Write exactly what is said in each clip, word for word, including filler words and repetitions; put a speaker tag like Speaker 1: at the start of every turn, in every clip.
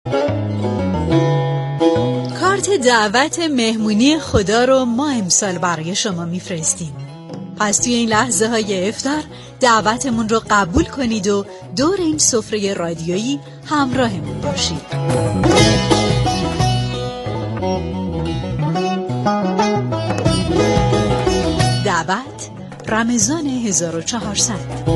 Speaker 1: کارت دعوت مهمونی خدا رو ما امسال برای شما میفرستیم. پس توی این لحظه های افطار دعوتمون رو قبول کنید و دور این سفره رادیویی همراهمون باشید. دعوت رمضان هزار و چهارصد.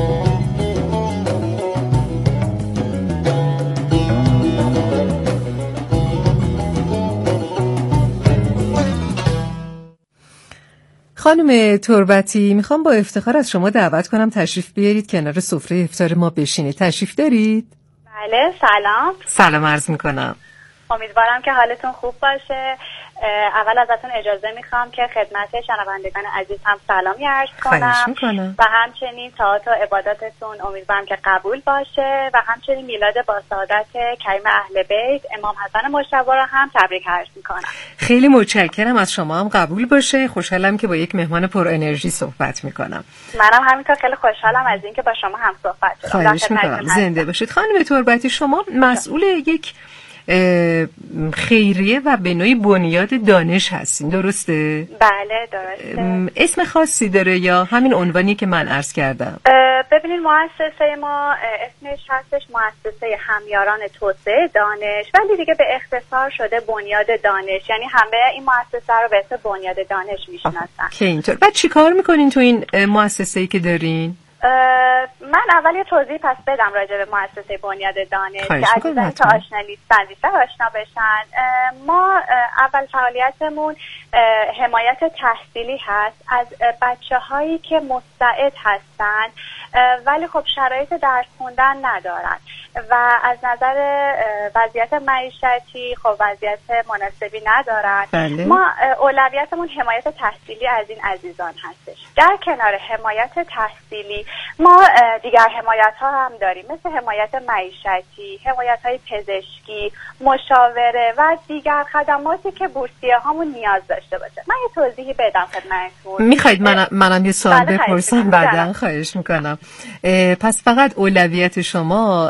Speaker 2: خانم تربتی، میخوام با افتخار از شما دعوت کنم تشریف بیارید کنار سفره افطار ما بشینید. تشریف دارید؟
Speaker 3: بله، سلام.
Speaker 2: سلام عرض میکنم.
Speaker 3: امیدوارم که حالتون خوب باشه. اول ازتون اجازه میخوام که خدمت شنوندگان عزیز هم سلامی عرض کنم و همچنین طاعات و عباداتتون امیدوارم که قبول باشه و همچنین میلاد با سعادت کریم اهل بیت امام حسن مجتبی را هم تبریک عرض میکنم.
Speaker 2: خیلی متشکرم، از شما هم قبول باشه. خوشحالم که با یک مهمان پر انرژی صحبت میکنم.
Speaker 3: منم همینطور خیلی خوشحالم از اینکه با شما هم صحبت شدم.
Speaker 2: خواهش میکنم. زنده باشید. خانم تربتی، شما مسئول یک خیریه و به نوعی بنیاد دانش هستین، درسته؟
Speaker 3: بله درسته.
Speaker 2: اسم خاصی داره یا همین عنوانی که من عرض کردم؟
Speaker 3: ببینید مؤسسه ما اسمش هستش مؤسسه همیاران توسعه دانش، ولی دیگه به اختصار شده بنیاد دانش، یعنی همه این مؤسسه رو به اسم بنیاد دانش میشناسن.
Speaker 2: که اینطور. بعد چی کار میکنین تو این مؤسسه‌ای که دارین؟
Speaker 3: من اول یه توضیح پس بدم راجع به مؤسسه بنیاد دانش که عزیزانی که آشنا نیستن بیشتر آشنا بشن. ما اول فعالیتمون حمایت تحصیلی هست از بچه هایی که مستعد هستن ولی خب شرایط درس خوندن ندارن و از نظر وضعیت معیشتی خب وضعیت مناسبی ندارن.
Speaker 2: بله.
Speaker 3: ما اولویتمون حمایت تحصیلی از این عزیزان هستش. در کنار حمایت تحصیلی ما دیگر حمایت ها هم داریم، مثل حمایت معیشتی، حمایت های پزشکی، مشاوره و دیگر خدماتی که بورسیه هامون نیاز داشته باشه. من یه توضیحی بدم خدمتتون.
Speaker 2: میخواید من منم یه سوال
Speaker 3: بله
Speaker 2: بپرسم بعداً؟ خواهش میکنم. پس فقط اولویت شما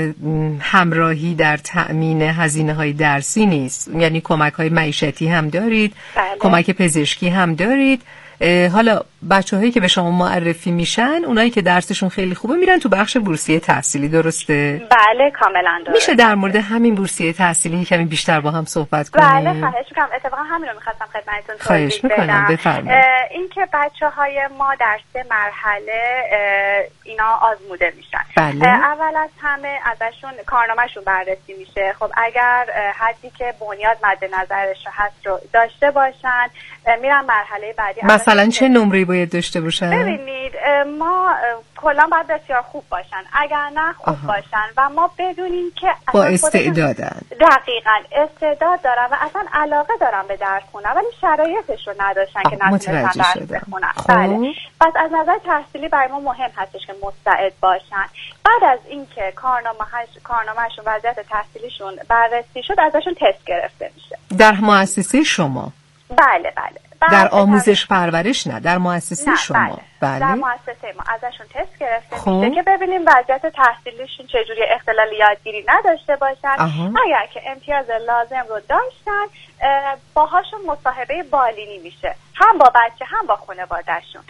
Speaker 2: همراهی در تأمین هزینه های درسی نیست، یعنی کمک های معیشتی هم دارید؟
Speaker 3: بله.
Speaker 2: کمک پزشکی هم دارید؟ حالا بچه‌هایی که به شما معرفی میشن، اونایی که درسشون خیلی خوبه میرن تو بخش بورسیه تحصیلی، درسته؟
Speaker 3: بله کاملا درسته.
Speaker 2: میشه در مورد همین بورسیه تحصیلی کمی بیشتر با هم صحبت کنیم؟
Speaker 3: بله خواهش میکنم. اتفاقا همین رو میخواستم خدمتتون
Speaker 2: خواهش میکنم، بفرمایید.
Speaker 3: این که بچه‌های ما در سه مرحله اینا آزموده میشن.
Speaker 2: بله.
Speaker 3: اول از همه ازشون کارنامه‌شون بررسی میشه. خب اگر حدی که بنیاد مد نظرش هست رو داشته باشن میرن مرحله بعدی.
Speaker 2: مثلا چه نمره‌ای باید داشته باشن؟
Speaker 3: ببینید ما کلا باید بسیار خوب باشن، اگر نه خوب آها. باشن و ما بدونیم که
Speaker 2: با استعدادن،
Speaker 3: دقیقاً استعداد دارن و اصلا علاقه دارن به درس خوندن ولی شرایطش رو نداشتن که نتونستن درس بخونن. بله. پس از نظر تحصیلی برای ما مهم هستش که مستعد باشن. بعد از اینکه کارنامه‌اش کارنامه‌شون وضعیت تحصیلیشون بررسی شد ازشون تست گرفته میشه.
Speaker 2: در مؤسسه شما؟
Speaker 3: بله بله.
Speaker 2: در آموزش پرورش نه، در مؤسسه
Speaker 3: نه،
Speaker 2: شما.
Speaker 3: بله.
Speaker 2: بله.
Speaker 3: در مؤسسه ما ازشون تست گرفته
Speaker 2: خب.
Speaker 3: میشه که ببینیم وضعیت تحصیلیشون چجوری، اختلال یادگیری نداشته باشن.
Speaker 2: آها.
Speaker 3: اگر که امتیاز لازم رو داشتن باهاشون مصاحبه بالینی میشه، هم با بچه هم با خانواده‌شون.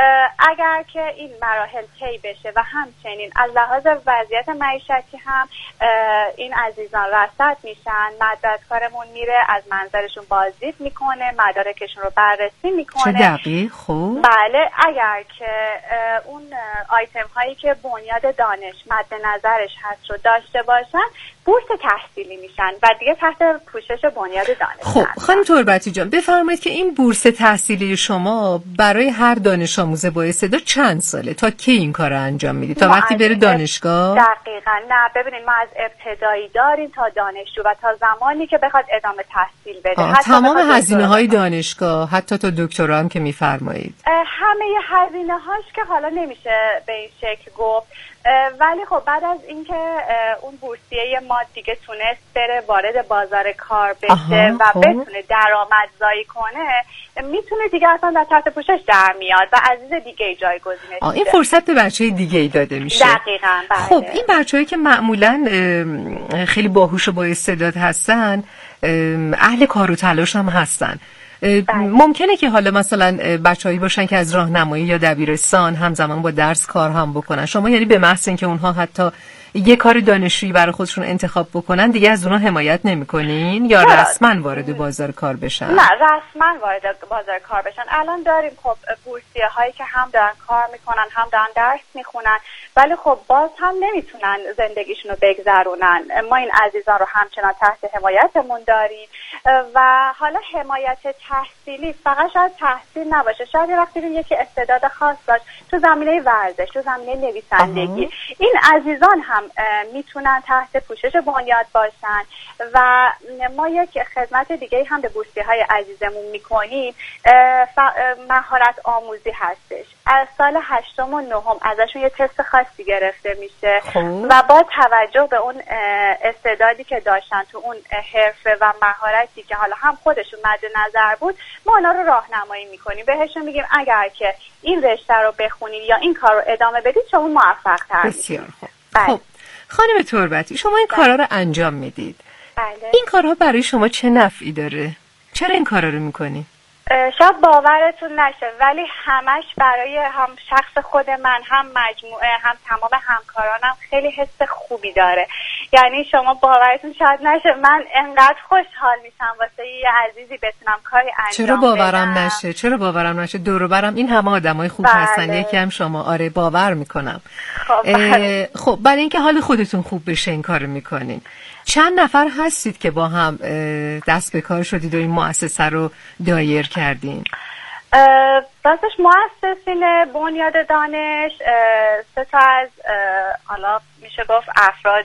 Speaker 3: اگر که این مراحل طی بشه و همچنین از لحاظ وضعیت معیشتی هم این عزیزان رصد میشن، مدرسکارمون میره از منظرشون بازدید میکنه، مدارکشون رو بررسی میکنه.
Speaker 2: چه دقیق. خوب.
Speaker 3: بله. اگر که اون آیتم هایی که بنیاد دانش مد نظرش هست رو داشته باشن بورس تحصیلی میشن و دیگه تحت پوشش بنیاد دانش.
Speaker 2: خب خانم تربتی جان بفرمایید که این بورس تحصیلی شما برای هر دانش آموز با استعداد چند ساله؟ تا کی این کار رو انجام میدید؟ تا وقتی بره دانشگاه؟
Speaker 3: دقیقاً. نه ببینید ما از ابتدایی داریم تا دانشجو و تا زمانی که بخواد ادامه تحصیل بده.
Speaker 2: تمام هزینه های دانشگاه حتی تا دکترا هم که میفرمایید؟
Speaker 3: همه هزینه هاش که حالا نمیشه به این شکل گفت، ولی خب بعد از اینکه اون بورسیه ما دیگه تونست بره وارد بازار کار بشه و بتونه درآمدزایی کنه، میتونه دیگه اصلا در تحت پوشش در میاد و عزیز دیگه ای جایگزینش میشه.
Speaker 2: این فرصت به بچه دیگه ای داده میشه.
Speaker 3: دقیقاً. بله.
Speaker 2: خب این بچه‌هایی که معمولاً خیلی باهوش و با استعداد هستن، اهل کار و تلاش هم هستن. بله. ممکنه که حالا مثلا بچه‌هایی باشن که از راهنمایی یا دبیرستان همزمان با درس کار هم بکنن. شما یعنی به محض اینکه اونها حتی یه کار دانشجویی برای خودشون انتخاب بکنن دیگه از اونها حمایت نمی‌کنین یا رسما وارد بازار کار بشن؟
Speaker 3: نه، رسما وارد بازار کار بشن. الان داریم خب بورسیه هایی که هم دارن کار میکنن هم دارن درس میخونن، ولی خب باز هم نمیتونن زندگیشون رو بگذرونن. ما این عزیزان رو همچنان تحت حمایتمون داریم و حالا حمایت تحصیلی فقط شاید تحصیل نباشه، شاید یه وقتی یکی استعداد خاص داشت تو زمینه ورزش، تو زمینه نویسندگی، این عزیزان هم میتونن تحت پوشش بنیاد باشن. و ما یک خدمت دیگه هم به بورسیه های عزیزمون میکنیم، مهارت آموزی هستش. از سال هشتم و نهم ازشون یه تست خاصی گرفته میشه و با توجه به اون استعدادی که داشتن تو اون حرفه و مهارتی که حالا هم خودشون مد نظر بود، ما اونا رو راهنمایی میکنیم، بهشون میگیم اگر که این رشته رو بخونید یا این کار رو ادامه بدید شما موفق تر میشید.
Speaker 2: بسیار خوب. خب خانم تربتی، شما این کارا رو انجام میدید.
Speaker 3: بله.
Speaker 2: این کارها برای شما چه نفعی داره؟ چرا این کارا رو میکنی؟
Speaker 3: شاید باورتون نشه ولی همش برای هم شخص خود من، هم مجموعه، هم تمام همکارانم خیلی حس خوبی داره. یعنی شما باورتون شاید نشه من انقدر خوشحال میشم واسه یه عزیزی بتونم کاری انجام
Speaker 2: چرا باورم
Speaker 3: بدم.
Speaker 2: نشه؟ چرا باورم نشه؟ دور و برم این همه آدمای خوب
Speaker 3: بله.
Speaker 2: هستن، یکی هم شما. آره باور میکنم.
Speaker 3: خب بله.
Speaker 2: خب برای اینکه حال خودتون خوب بشه این کارو میکنین. چند نفر هستید که با هم دست به کار شدید و این مؤسسه رو دایر کردین؟
Speaker 3: راستش مؤسسین بنیاد دانش سه تا از حالا میشه گفت افراد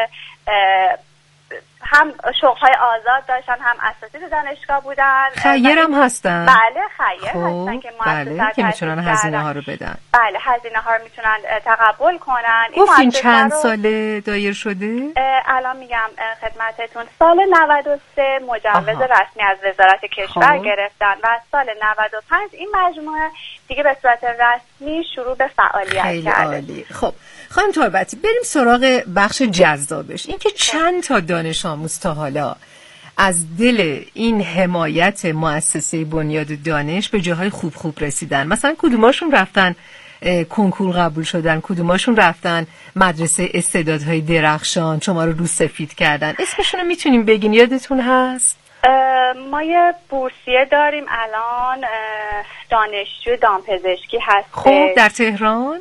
Speaker 3: هم شغل‌های آزاد داشتن، هم اساتید دانشگاه بودن.
Speaker 2: خیر هم هستن؟
Speaker 3: بله خیر
Speaker 2: خب.
Speaker 3: هستن که
Speaker 2: بله که میتونن هزینه ها رو بدن.
Speaker 3: بله هزینه ها رو میتونن تقبل کنن.
Speaker 2: گفتین چند رو... ساله دایر شده؟
Speaker 3: الان میگم خدمتتون سال نود و سه مجوز رسمی از وزارت کشور خب. گرفتن و سال نود و پنج این مجموعه دیگه به صورت رسمی شروع به فعالیت
Speaker 2: خیلی
Speaker 3: کرده.
Speaker 2: عالی. خب خانم تربتی بریم سراغ بخش جذابش. این که چند تا دانش آموز تا حالا از دل این حمایت مؤسسه بنیاد دانش به جاهای خوب خوب رسیدن؟ مثلا کدوماشون رفتن کنکور قبول شدن، کدوماشون رفتن مدرسه استعدادهای درخشان شما رو رو سفید کردن؟ اسمشون رو میتونیم بگین؟ یادتون هست؟
Speaker 3: ما یه بورسیه داریم الان، دانشجو دامپزشکی هست.
Speaker 2: خب در تهران؟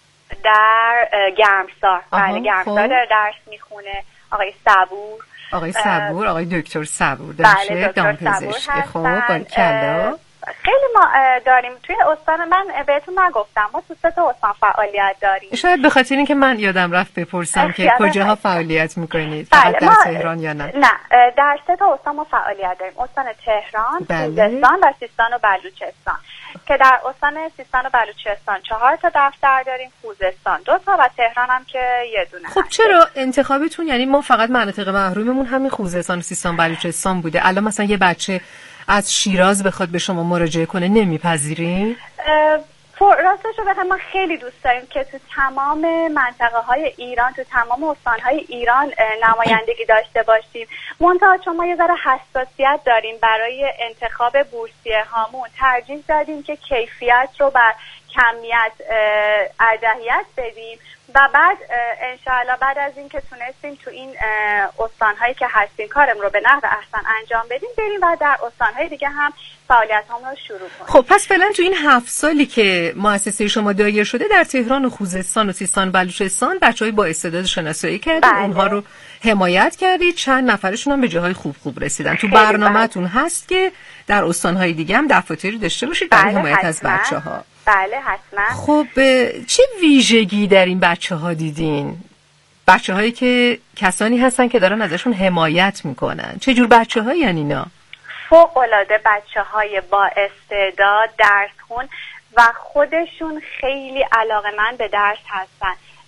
Speaker 3: در گرمسار. بله گرمسار در درس میخونه. آقای صبور
Speaker 2: آقای صبور آقای دکتر صبور دانشجو دامپزشکی. خب باریکلا.
Speaker 3: خیلی ما داریم توی استان. من بهتون نگفتم ما تو سه تا استان فعالیت داریم.
Speaker 2: شاید به خاطر اینکه من یادم رفت بپرسم که کجاها فعالیت میکنید.
Speaker 3: بله
Speaker 2: فقط در تهران یا نه؟
Speaker 3: نه در سه تا استان ما فعالیت داریم. استان تهران، خوزستان و سیستان و بلوچستان. که در استان سیستان و بلوچستان چهار تا دفتر داریم، خوزستان دو تا و تهران هم که یه دونه.
Speaker 2: خب چرا انتخابتون؟ یعنی ما فقط مناطق محروممون همین خوزستان و سیستان بلوچستان بوده. الان مثلا یه بچه از شیراز بخواد به شما مراجعه کنه نمیپذیرین؟
Speaker 3: راستش رو بخوام ما خیلی دوست داریم که تو تمام منطقه های ایران، تو تمام استان های ایران نمایندگی داشته باشیم. منتها چون ما یه ذره حساسیت داریم برای انتخاب بورسیه هامون، ترجیح دادیم که کیفیت رو بر کمیت ارجحیت بدیم و بعد انشاءالله بعد از این که تونستیم تو این استانهایی که هستیم کارم رو به نحو احسن انجام بدیم، بریم و در استانهای دیگه هم فعالیت هم رو شروع کنیم.
Speaker 2: خب پس فعلا تو این هفت سالی که مؤسسه شما دایر شده در تهران و خوزستان و سیستان و بلوچستان بچهای با استعداد شناسایی کردید. بله. اونها رو حمایت کردید، چند نفرشون هم به جاهای خوب خوب رسیدن. تو برنامه‌تون هست که در استانهای دیگه هم دفاتری داشته باشید برای بله حمایت از بچه‌ها؟
Speaker 3: بله حتما.
Speaker 2: خب چه ویژگی در این بچه‌ها دیدین؟ بچه‌هایی که کسانی هستن که دارن ازشون حمایت میکنن. چه جور بچه‌هایی یعنی اینا؟
Speaker 3: فوق‌العاده بچه‌های با استعداد، درس خون و خودشون خیلی علاقه‌مند به درس هستن.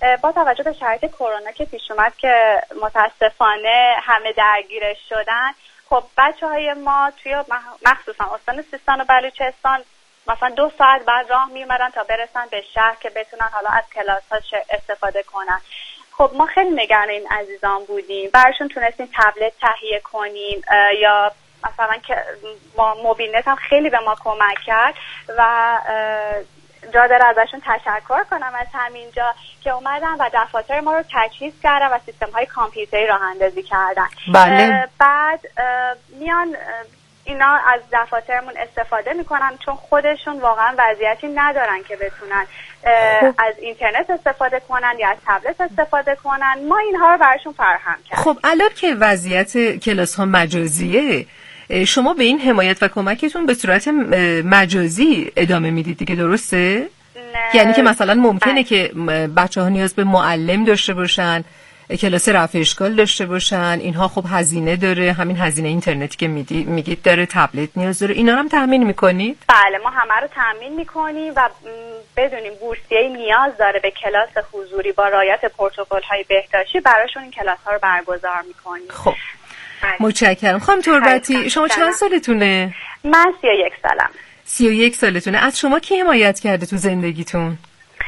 Speaker 3: با توجه به شرایط کرونا که پیش اومد که متاسفانه همه درگیرش شدن، خب بچه‌های ما توی مخصوصا استان سیستان و بلوچستان مثلا دو ساعت بعد راه می‌اومدن تا برسن به شهر که بتونن حالا از کلاس‌ها استفاده کنن. خب ما خیلی نگران این عزیزان بودیم، براشون تونستیم تبلت تهیه کنیم یا مثلا که ما موبیلنت هم خیلی به ما کمک کرد و جا داره ازشون تشکر کنم از همینجا که اومدن و دفاتر ما رو تجهیز کردن و سیستم های کامپیوتری راه اندازی کردن.
Speaker 2: بله.
Speaker 3: بعد میان اینا از دفاترمون استفاده میکنن چون خودشون واقعا وضعیتی ندارن که بتونن خب. از اینترنت استفاده کنن یا از تبلت استفاده کنن. ما اینها رو براشون فراهم کردیم.
Speaker 2: خب الان که وضعیت کلاس ها مجازیه، شما به این حمایت و کمکتون به صورت مجازی ادامه میدید دیگه، درسته؟ یعنی که مثلا ممکنه بله. که بچه ها نیاز به معلم داشته باشن، کلاس رفع اشکال داشته باشن، اینها خب هزینه داره، همین هزینه اینترنتی که میگید داره، تبلت نیاز داره، اینا رو هم تامین میکنید؟
Speaker 3: بله ما همه رو تامین میکنیم و بدونیم بورسیه نیاز داره به کلاس حضوری با رعایت پروتکل های بهداشتی، براشون این کلاس ها رو برگزار میکنیم.
Speaker 2: خب متشکرم. خانم تربتی شما چند سالتونه؟
Speaker 3: من سی و یک سالم.
Speaker 2: سی و یک سالتونه. از شما کی حمایت کرده تو زندگیتون؟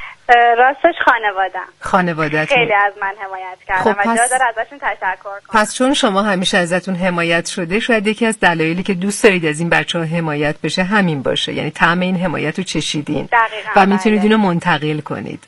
Speaker 3: راستش خانوادم.
Speaker 2: خانوادتون
Speaker 3: خیلی از من حمایت کردن خب و جا داره ازشون تشکر کنم.
Speaker 2: پس چون شما همیشه ازتون حمایت شده، شاید یکی از دلایلی که دوست دارید از این بچه‌ها حمایت بشه همین باشه، یعنی طعم این حمایت رو چشیدین و میتونید اینو منتقل کنید.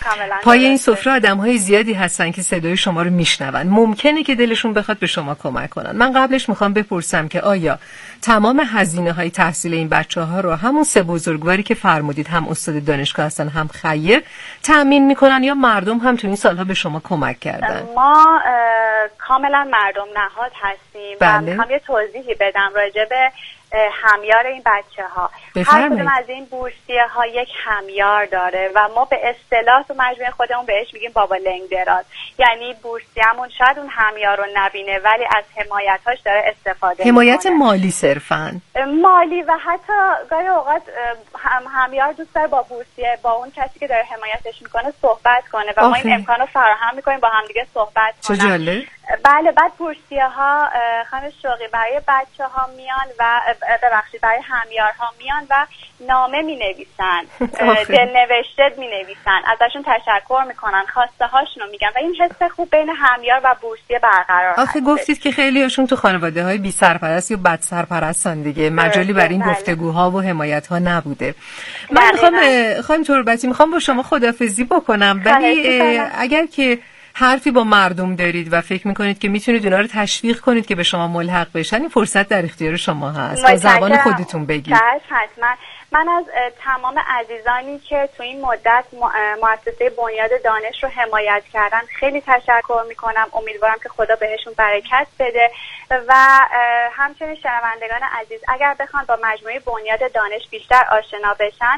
Speaker 2: پای این سفره آدم‌های زیادی هستن که صدای شما رو میشنون، ممکنه که دلشون بخواد به شما کمک کنن. من قبلش میخوام بپرسم که آیا تمام هزینه‌های تحصیل این بچه‌ها رو همون سه بزرگواری که فرمودید، هم استاد دانشگاه هستن هم خیر، تأمین میکنن یا مردم هم تو این سالها به شما کمک کردن؟
Speaker 3: ما کاملا مردم نهاد هستیم.
Speaker 2: بله.
Speaker 3: و میخوام یه توضیحی بدم راجع به همیار این بچه ها. هر کدوم از این بورسیه ها یک همیار داره و ما به اصطلاح تو مجموعه خودمون بهش میگیم بابا لنگ دراز، یعنی بورسیه‌مون شاید اون همیار رو نبینه ولی از حمایتاش داره استفاده
Speaker 2: حمایت
Speaker 3: میکنه.
Speaker 2: مالی صرفاً
Speaker 3: مالی و حتی گاهی اوقات هم همیار دوست داره با بورسیه، با اون کسی که داره حمایتش میکنه صحبت کنه و آخه. ما این امکان رو فراهم میکنیم با همدیگه صحبت کنیم.
Speaker 2: چه جالب.
Speaker 3: بله. بعد بورسیه ها خانم شوقی برای بچه ها میان و ببخشید برای همیارها میان و نامه می نویسن، دل نوشته می نویسن، ازشون تشکر میکنن، خواسته هاشون رو میگن و این حس خوب بین همیار و بورسیه برقرار هست.
Speaker 2: آخه گفتید که خیلی هاشون تو خانواده های بی سرپرست یا بد سرپرستن دیگه، مجالی برای این گفتگوها و حمایت ها نبوده. من میخوام خانم تربتی میخوام با شما خداحافظی بکنم، ولی اگر که حرفی با مردم دارید و فکر میکنید که میتونید اونا رو تشویق کنید که به شما ملحق بشن، این فرصت در اختیار شما هست. با زبان خودتون بگید.
Speaker 3: حتما. من از تمام عزیزانی که تو این مدت مؤسسه بنیاد دانش رو حمایت کردن خیلی تشکر میکنم. امیدوارم که خدا بهشون برکت بده و همچنین شنوندگان عزیز اگر بخوان با مجموعه بنیاد دانش بیشتر آشنا بشن،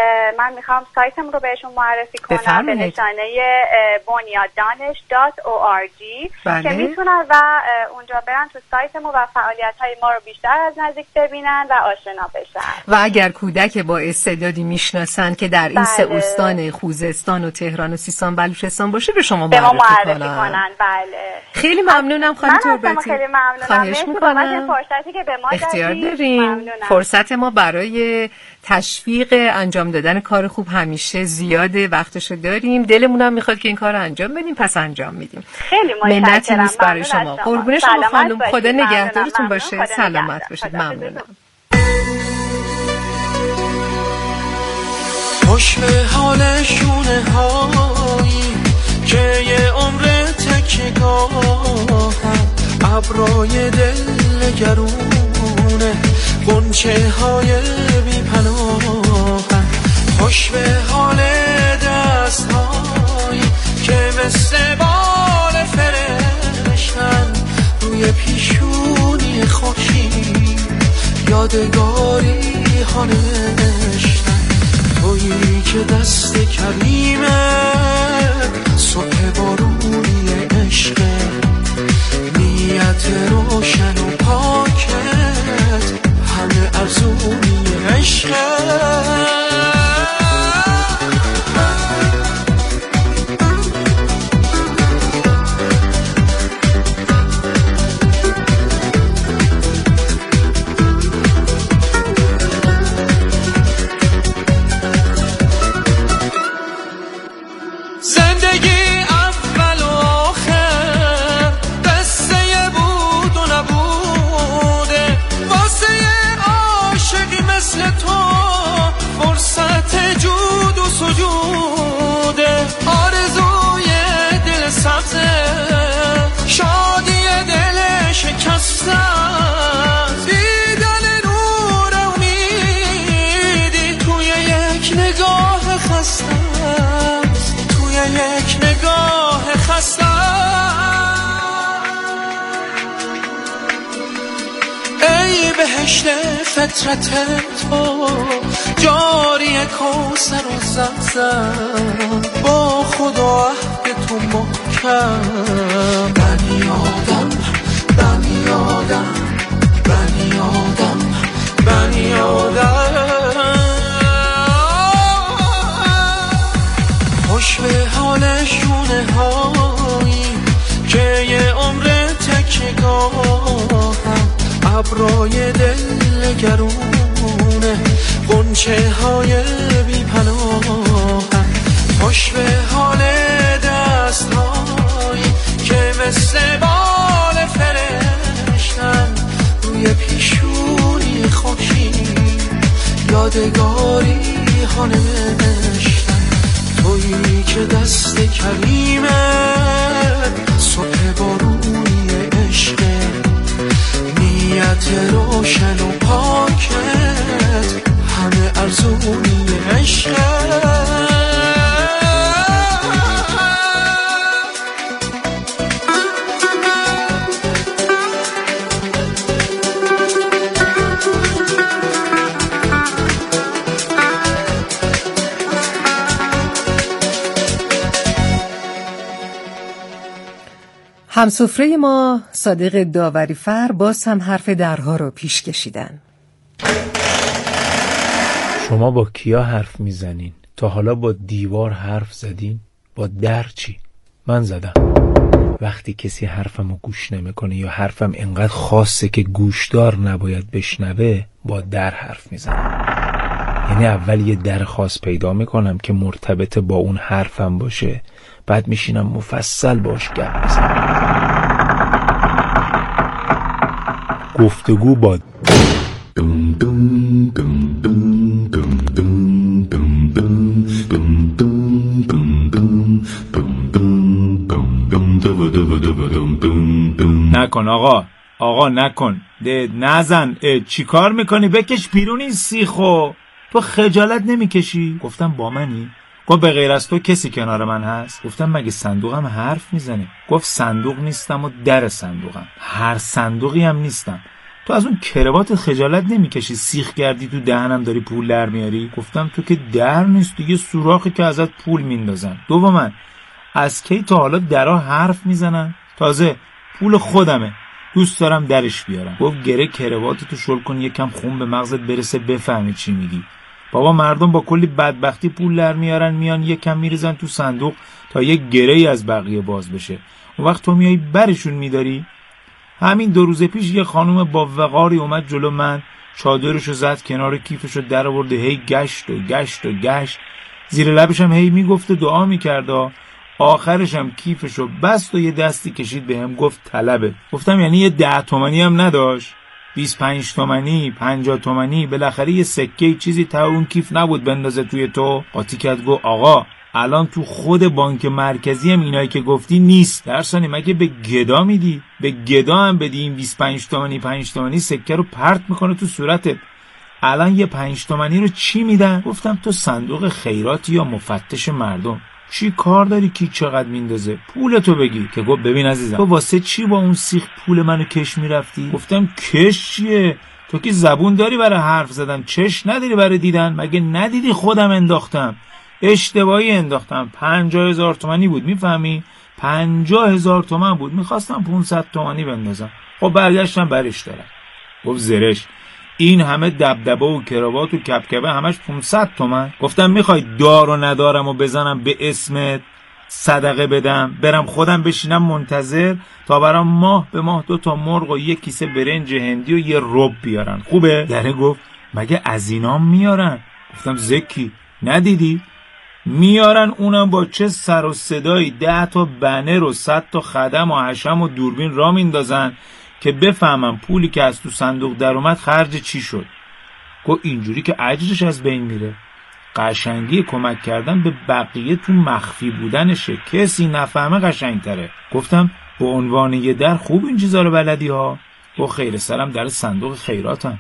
Speaker 3: من میخوام سایتم رو بهشون معرفی کنم به نشانه بنیاد دانش دات او آر جی که میتونن و اونجا برن تو سایتمون و فعالیت‌های ما رو بیشتر از نزدیک ببینن و آشنا بشن.
Speaker 2: و اگر کودک با استعدادی میشناسن که در این بله. سه استان خوزستان و تهران و سیستان بلوچستان باشه به شما معرفی,
Speaker 3: معرفی کنن. بله.
Speaker 2: خیلی ممنونم خانم تربتی.
Speaker 3: خیلی ممنونم.
Speaker 2: خواهش میکنم.
Speaker 3: فرصتی که به ما
Speaker 2: اختیار داریم. فرصت ما برای تشویق انجام دادن کار خوب همیشه زیاده، وقتشو داریم، دلمونم میخواد که این کار رو انجام بدیم، پس انجام میدیم.
Speaker 3: خیلی متشکرم.
Speaker 2: منتی نیست برای شما. قربون شما خانم، خدا نگهدارتون باشه. سلامت باشید. ممنونم.
Speaker 4: خوش به حال شونه هایی که یه عمر تکیگاهم، ابرای دل گرونه غنچه های بی پناهم. خوش به حال دست هایی که مثل بال فرشتن روی پیشونی خوشی یادگاری ها نوشتن. تویی که دست کریمه صبح بارونی عشق، نیت روشن و پاکت همه ارزونی عشق. مثل تو فرصت جود و سجوده، آرزوی دل سبزه، شادی دل شکسته، دیدن نور امیدی توی یک نگاه خسته، توی یک نگاه خسته. ای بهشت فطرت تو، جاری کوثر و زمزم، با خدا عهد تو محکم. بنی آدم بنی آدم بنی آدم بنی آدم، خوش به حال شونه هایی که یه عمر تکیگاهم، ابرای دل گرونه، غنچه های بی پناهم، خوش به حال دست هایی که مثل بال فرشتن، روی پیشونی خوشی یادگاری ها نوشتن. تویی که دست کریمه، صبح بارونی عشقه، نیت روشن و پاکت، همه ارزونی عشقه.
Speaker 2: همسفره ما صادق داوری فر باز هم حرف درها رو پیش کشیدن.
Speaker 5: شما با کیا حرف میزنین؟ تا حالا با دیوار حرف زدین؟ با در چی؟ من زدم. وقتی کسی حرفمو گوش نمیکنه یا حرفم انقدر خاصه که گوشدار نباید بشنوه، با در حرف میزنم. یعنی اول یه در خاص پیدا میکنم که مرتبط با اون حرفم باشه، بعد میشینم مفصل باش گپ میزنم. گفتگو با نکن آقا، آقا نکن، ده نزن، چی کار میکنی؟ بکش بیرون این سیخو. تو خجالت نمیکشی؟ گفتم با منی؟ گفت به غیر از تو کسی کنار من هست؟ گفتم مگه صندوقم حرف میزنه؟ گفت صندوق نیستم و در صندوقم. هر صندوقی هم نیستم. تو از اون کروات خجالت نمیکشی؟ سیخ کردی تو دهنم داری پول در میاری؟ گفتم تو که در نیست دیگه، سوراخی که ازت پول میندازن. دوما از کی تا حالا درا حرف میزنن؟ تازه پول خودمه، دوست دارم درش بیارم. گفت گره کرواتتو شل کن یکم خون به مغزت برسه بفهمی چی میگی. بابا مردم با کلی بدبختی پول در میارن، میان یکم میریزن تو صندوق تا یک گره‌ای از بقیه باز بشه. اون وقت تو میای برشون میداری؟ همین دو روز پیش یه خانوم با وقاری اومد جلو من، چادرشو زد کنار کیفشو در آورده، هی گشت و گشت و گشت، زیر لبش هم هی میگفت دعا میکرد. آخرش هم کیفشو بست و یه دستی کشید بهم گفت طلبه. گفتم یعنی یه ده تومانی هم نداشت؟ بیست و پنج تومانی، پنجاه تومانی، بالاخره یه سکه چیزی تا اون کیف نبود بندازه توی تو؟ قاطی کرد گفت آقا الان تو خود بانک مرکزی هم اینایی که گفتی نیست. درسانی مگه به گدا میدی؟ به گدا هم بدی این بیست و پنج تومانی پنج تومانی سکه رو پرت میکنه تو صورتت. الان یه پنج تومانی رو چی میدن؟ گفتم تو صندوق خیراتی یا مفتش مردم، چی کار داری کی چقدر میندازه؟ پولتو بگی. که گفت ببین عزیزم تو واسه چی با اون سیخ پول منو کش میرفتی؟ گفتم کش چیه؟ تو که زبون داری برای حرف زدن، چش نداری برای دیدن؟ مگه ندیدی خودم انداختم، اشتباهی انداختم. پنجاه هزار تومانی بود، میفهمی؟ پنجاه هزار تومن بود، میخواستم پونصد تومانی بندازم. خب برگشتم برش دارم. گفت زرش این همه دبدبه و کراوات و کپکبه همش پونصد تومن؟ گفتم میخوای دار و ندارم و بزنم به اسمت صدقه بدم، برم خودم بشینم منتظر تا برام ماه به ماه دو تا مرغ و یک کیسه برنج هندی و یه رب بیارن؟ خوبه؟ دره گفت مگه از اینام میارن؟ گفتم زکی ندیدی؟ میارن، اونم با چه سر و صدایی، ده تا بنر و صد تا خدم و حشم و دوربین را میندازن که بفهمم پولی که از تو صندوق در اومد خرج چی شد. گفت اینجوری که اجرش از بین میره. قشنگی کمک کردن به بقیه تو مخفی بودنشه، کسی نفهمه قشنگتره. گفتم به عنوان یه در خوب این چیزا رو بلدی ها؟ گفت خیر سرم در صندوق خیراتم.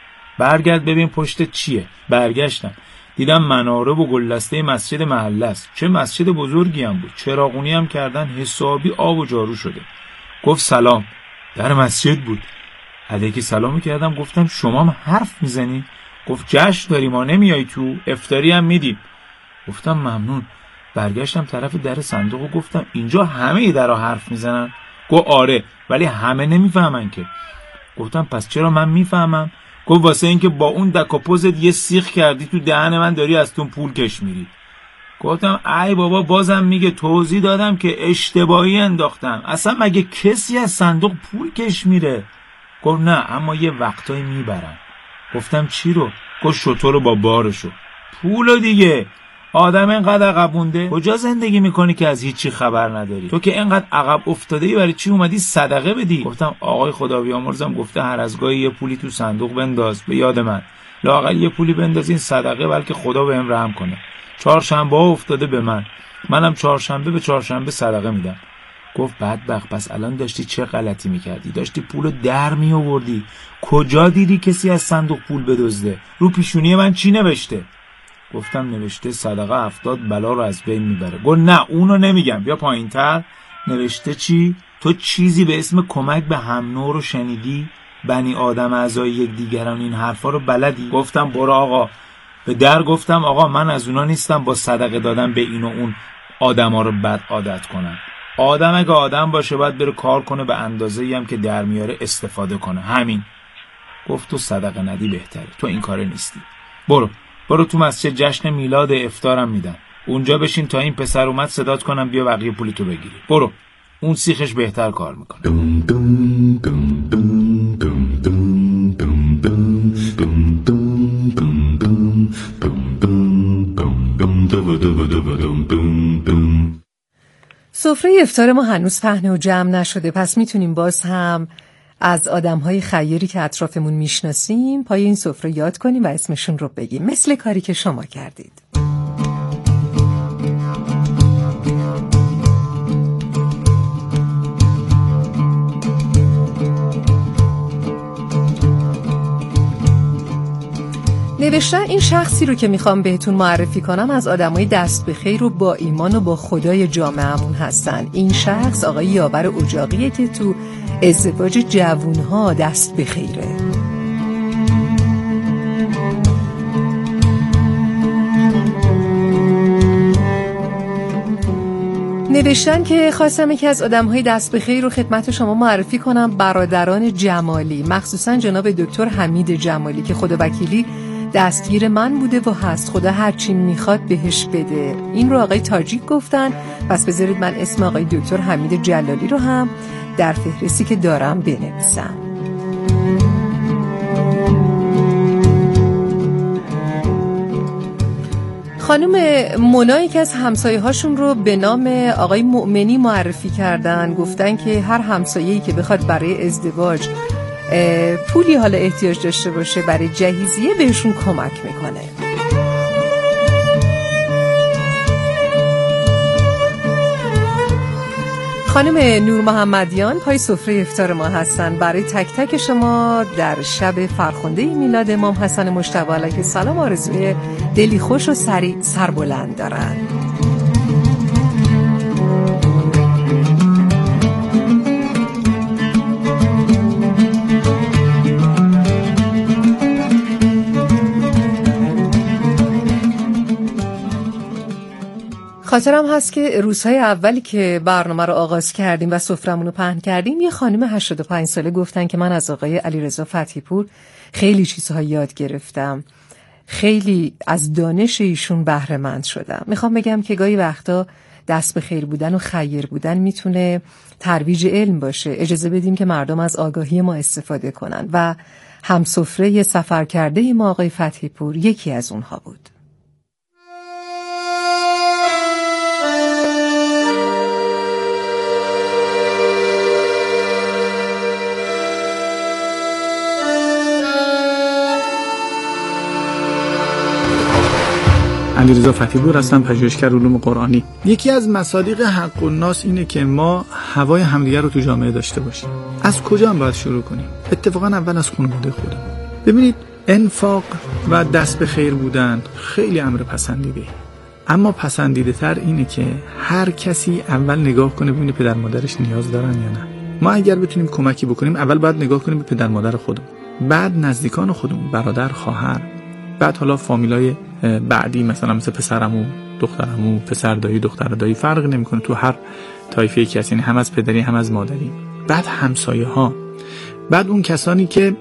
Speaker 5: برگرد ببین پشت چیه. برگشتم دیدم مناره و گلدسته مسجد محله است. چه مسجد بزرگی هم بود، چراغونی هم کردن، حسابی آب و جارو شده. گفت سلام. در مسجد بود. علیکی سلام کردم. گفتم شما هم حرف میزنی؟ گفت جشن داریم ما نمیای تو، افطاری هم میدیم. گفتم ممنون. برگشتم طرف در صندوق و گفتم اینجا همه درها حرف میزنن؟ گفت آره ولی همه نمیفهمن که. گفتم پس چرا من میفهمم؟ گفت واسه اینکه با اون دک و پوزت یه سیخ کردی تو دهن من داری از تون پول کش میری. گفتم ای بابا بازم میگه توضیح دادم که اشتباهی انداختم، اصلا مگه کسی از صندوق پول کش میره؟ گفت نه اما یه وقتایی میبرن. گفتم چی رو؟ گفت شطور رو با بارشو. پولو دیگه. آدم اینقدر عقب مونده کجا زندگی میکنی که از هیچی خبر نداری؟ تو که اینقدر عقب افتاده ای برای چی اومدی صدقه بدی؟ گفتم آقای خدا بیامرزم گفته هر از گاهی یه پولی تو صندوق بنداز به یاد من، لااقل یه پولی بنداز این صدقه بلکه خدا بهم رحم کنه. چهارشنبه ها افتاده به من، منم چهارشنبه به چهارشنبه صدقه میدم. گفت بدبخت پس الان داشتی چه غلطی میکردی؟ داشتی پولو در میآوردی. کجا دیدی کسی از صندوق پول بدزده؟ رو پیشونی من چی نوشته؟ گفتم نوشته صدقه هفتاد بلا رو از بین میبره. گفت نه اونو نمیگم، بیا پایینتر. نوشته چی؟ تو چیزی به اسم کمک به هم نوع رو شنیدی؟ بنی آدم اعضای یک دیگران این حرفا رو بلدی؟ گفتم برو آقا. به در گفتم آقا من از اونا نیستم با صدقه دادن به این و اون آدما رو بد عادت کنن. آدم اگه آدم باشه باید بره کار کنه به اندازه‌ای هم که در میاره استفاده کنه، همین. گفت تو صدقه ندی بهتره، تو این کاره نیستی. برو برو تو مسجد جشن میلاد افطارم میدن، اونجا بشین تا این پسر اومد صدات کنم بیا بقیه پولی تو بگیری. برو اون سیخش بهتر کار میکنه.
Speaker 2: سفره افطار ما هنوز پهن و جمع نشده، پس میتونیم باز هم از آدم‌های خیری که اطرافمون میشناسیم پای این سفره یاد کنیم و اسمشون رو بگیم، مثل کاری که شما کردید. نوشتن این شخصی رو که میخوام بهتون معرفی کنم از آدمای دست به خیر و با ایمان و با خدای جامعه‌مون هستن. این شخص آقای یاور اجاقیه که تو ازدواج جوونها دست به خیره. نوشتن که خواستم یکی از آدم‌های دست به خیر رو خدمت شما معرفی کنم، برادران جمالی، مخصوصا جناب دکتر حمید جمالی که خدا وکیلی دستگیر من بوده و هست، خدا هرچی میخواد بهش بده. این رو آقای تاجیک گفتن، پس بذارید من اسم آقای دکتر حمید جلالی رو هم در فهرستی که دارم بنویسم. خانم منایی که از همسایه هاشون رو به نام آقای مؤمنی معرفی کردن، گفتن که هر همسایه‌ای که بخواد برای ازدواج پولی حالا احتیاج داشته باشه برای جهیزیه بهشون کمک میکنه. خانم نور محمدیان پای سفره افطار ما هستن، برای تک تک شما در شب فرخنده میلاد امام حسن مجتبی علیه السلام آرزوی دلی خوش و سریع سربلند دارن. خاطرم هست که روزهای اولی که برنامه رو آغاز کردیم و سفرمون رو پهن کردیم یه خانم هشتاد و پنج ساله گفتن که من از آقای علیرضا فتحی پور خیلی چیزها یاد گرفتم، خیلی از دانش ایشون بهره مند شدم. میخوام بگم که گاهی وقتا دست به خیر بودن و خیر بودن میتونه ترویج علم باشه. اجازه بدیم که مردم از آگاهی ما استفاده کنن و همسفره سفر کرده ما آقای فتحی پور یکی از اونها بود.
Speaker 6: علیرضا فتی‌پور هستم، پژوهشگر علوم قرآنی. یکی از مصادیق حق الناس اینه که ما هوای همدیگر رو تو جامعه داشته باشیم. از کجا هم باید شروع کنیم؟ اتفاقا اول از خانواده خودمون. ببینید انفاق و دست به خیر بودن خیلی امر پسندیده، اما پسندیده تر اینه که هر کسی اول نگاه کنه ببینه پدر مادرش نیاز دارن یا نه. ما اگر بتونیم کمکی بکنیم اول باید نگاه کنیم به پدر مادر خودمون، بعد نزدیکان خودمون، برادر، خواهر، بعد حالا فامیلای بعدی مثلا مثل پسرعمو، دخترعمو، پسر دایی، دختر دایی، فرق نمیکنه، تو هر طایفه ای کسی، یعنی هم از پدری هم از مادری. بعد همسایه ها، بعد اون کسانی که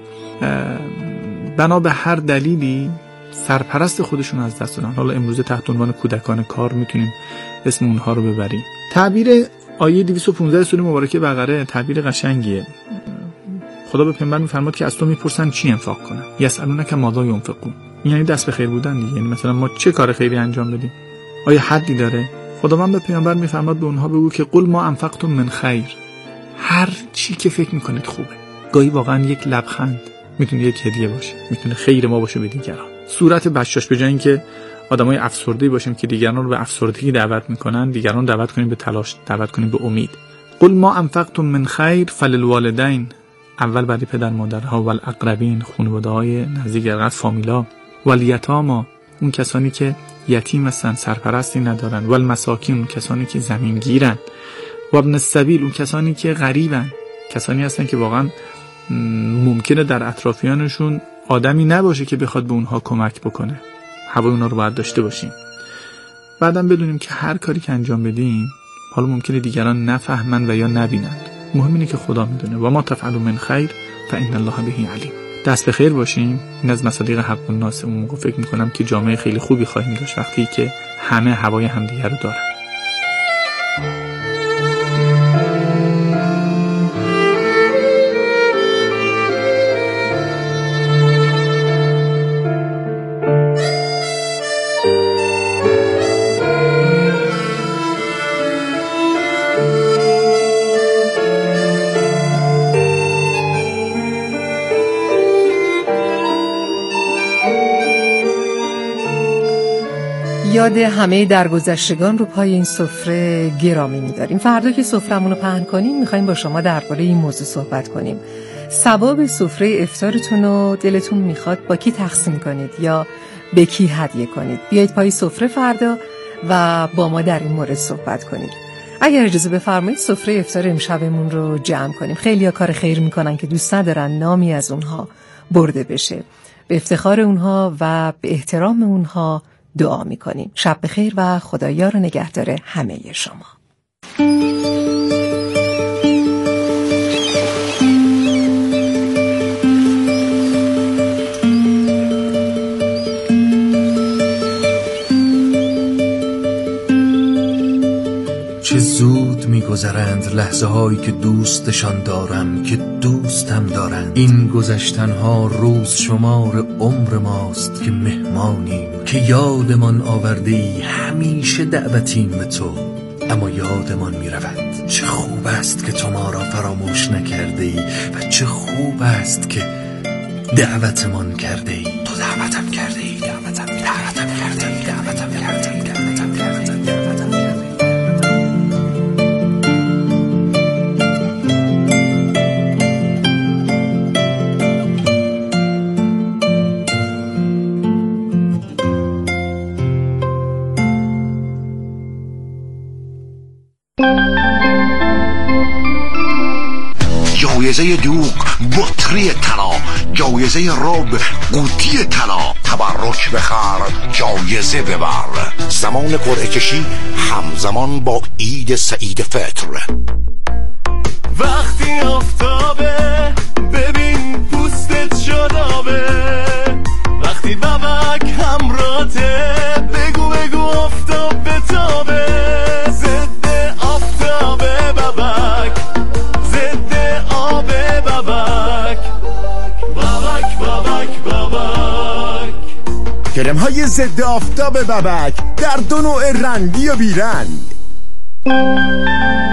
Speaker 6: بنا به هر دلیلی سرپرست خودشون از دست دادن. حالا امروز تحت عنوان کودکان کار میتونیم اسم اونها رو ببریم. تعبیر آیه دویست و پانزده سوره مبارکه بقره تعبیر قشنگیه. خدا به پیامبر میفرماد که از تو میپرسن چی انفاق کنن، یسالونک ماذا ینفقون. یعنی دست به خیر بودن دیگه، یعنی مثلا ما چه کار خیری انجام بدیم، آیا حدی داره؟ خداوند به پیامبر میفرماد به اونها بگو که قل ما انفقتم من خیر، هر چی که فکر میکنید خوبه. گاهی واقعا یک لبخند میتونه یک هدیه باشه، میتونه خیر ما باشه به دیگران. صورت بشاش، به جای اینکه آدمای افسرده باشیم که دیگران رو به افسردگی دعوت میکنن، دیگران دعوت کنیم به تلاش، دعوت کنیم به امید. قل ما انفقتم من خیر فللوالدین، اول برای پدر مادرها، و الاقربین، خانواده‌های نزدیک، از فامیلا، و الیتاما، اون کسانی که یتیم هستن، سرپرستی ندارن، و المساکین، اون کسانی که زمین گیرن، و ابن السبیل، اون کسانی که غریبن، کسانی هستن که واقعا ممکنه در اطرافیانشون آدمی نباشه که بخواد به اونها کمک بکنه. هوای اونها رو باید داشته باشیم. بعدم بدونیم که هر کاری که انجام بدیم حالا ممکنه دیگران نفهمن و یا نبینند، مهم اینه که خدا میدونه. و ما تفعلوا من خیر فإن الله به علیم. دست به خیر باشیم. این از مصادیق حق الناس. اون موقع فکر میکنم که جامعه خیلی خوبی خواهیم داشت وقتی که همه هوای همدیگر رو دارن.
Speaker 2: یاد همه درگذشتگان رو پای این سفره گرامی می‌داریم. فردا که سفرمون رو پهن کنیم می‌خوایم با شما درباره این موضوع صحبت کنیم. ثواب سفره افطارتون رو دلتون می‌خواد با کی تقسیم کنید یا به کی هدیه کنید؟ بیایید پای سفره فردا و با ما در این مورد صحبت کنید. اگر اجازه بفرمایید سفره افطار امشبمون رو جمع کنیم. خیلی‌ها کار خیر می‌کنن که دوست ندارن نامی از اونها برده بشه. به افتخار اونها و به احترام اونها دعا میکنیم. شب بخیر و خدایار و نگهدار همه شما.
Speaker 7: چه زود میگذرند لحظه هایی که دوستشان دارم، که دوستم دارند. این گذشتن ها روز شمار عمر ماست که مهمانیم، که یادمان آوردی همیشه دعوتیم به تو، اما یادمان میرود. چه خوب است که تو ما را فراموش نکرده ای و چه خوب است که دعوتمان کرده ای. تو دعوتم کرده ای، دعوتم دعوتم کرده ای، دعوتم کرده ای، دعوتم کرده ای، دعوتم کرده ای.
Speaker 8: جایزه دوغ بطری طلا، جایزه رب قوطی طلا، تبرک بخر جایزه ببر. زمان قرعه کشی همزمان با عید سعید فطر.
Speaker 4: وقتی آفتابه ببین پوستت شادابه، وقتی بابک همراته بگو بگو آفتاب بتابه. ضد آفتابه بابک، ضد آب بابک، بابک بابک بابک.
Speaker 9: کرم های ضد آفتاب بابک در دو نوع رنگی و بیرنگ.